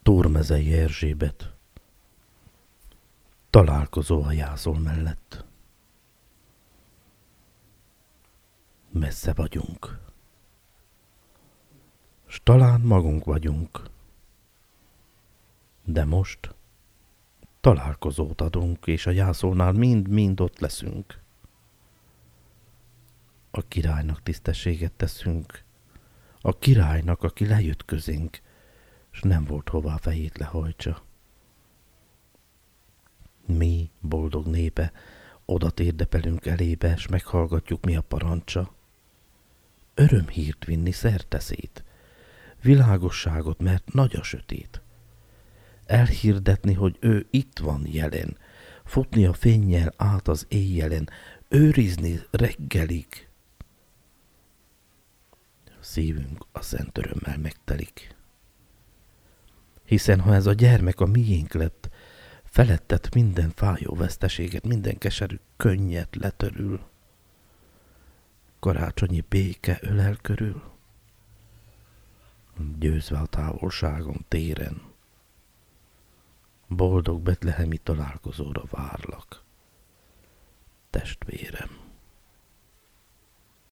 Tórmezei Erzsébet. Találkozó a jászol mellett. Messze vagyunk, s talán magunk vagyunk, de most találkozót adunk, és a jászolnál mind-mind ott leszünk. A királynak tisztességet teszünk, a királynak, aki lejött közénk, s nem volt hová fejét lehajtsa. Mi, boldog népe, oda térdepelünk elébe, s meghallgatjuk, mi a parancsa. Örömhírt vinni szerteszét, világosságot, mert nagy a sötét. Elhirdetni, hogy ő itt van jelen, futni a fénnyel át az éjjelen, őrizni reggelig. Szívünk a szent örömmel megtelik. Hiszen ha ez a gyermek a miénk lett, felettet minden fájó veszteséget, minden keserű könnyet letörül. Karácsonyi béke ölel körül, győzve a távolságon téren. Boldog betlehemi találkozóra várlak, testvérem.